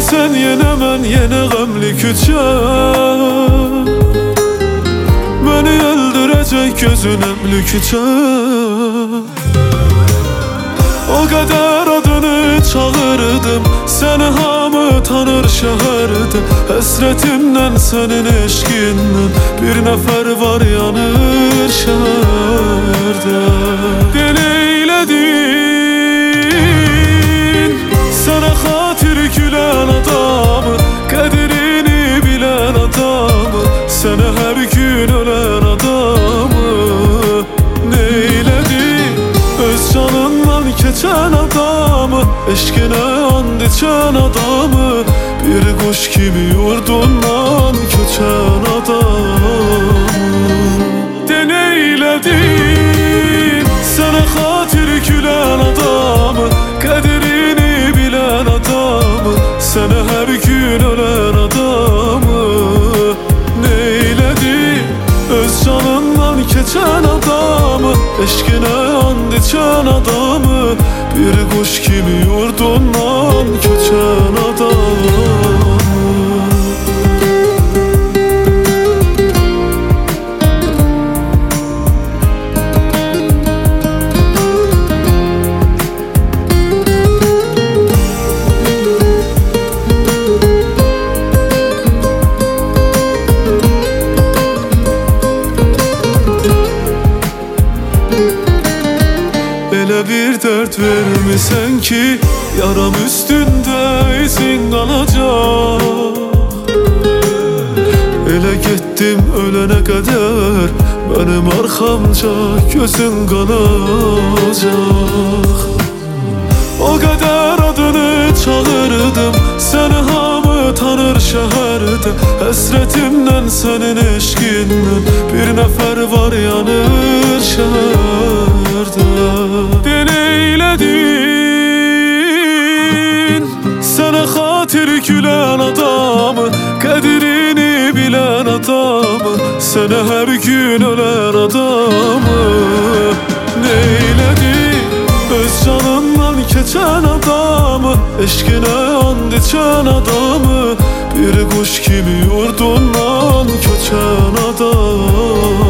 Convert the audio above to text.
sen yine mən yine qəmli küçə. Məni öldürəcək gözün əmli küçə. O qədər adını çağırdım, səni hamı tanır şəhərdə. Həsrətimdən, sənin eşqindən bir nəfər var yanır şəhərdə. Deneyledin, sənə xatir gülən adamı, qədrini bilən adamı, sənə hər gün ölən adamı. Neylədin, öz canından keçən adamı, eşqinə and içən adamı, bir quş kimi yurdundan köçən adamı. Deneyledin, sənə xatir gülən adamı, qədrini bilən adamı, sənə hər gün ölən adamı. Neylədin, öz canından keçən adamı, eşqinə and içən adamı, bir quş kimi yurdundan köçən adamı. Elə bir dərd vermisən ki, yaram üstündə izin qalacaq. Elə getdim ölənə qədər, mənim arxamca gözün qalacaq. O qədər adını çağırdım, səni hamı tanır şəhərdə. Həsrətimdən, sənin eşqindən bir nəfər var yanır şəhərdə. Deneyledin, sənə xatir gülən adamı, qədrini bilən adamı, sənə hər gün ölən adamı. Neylədin, öz canından keçən adamı, eşqinə and içən adamı, bir quş kimi yurdundan köçən adamı.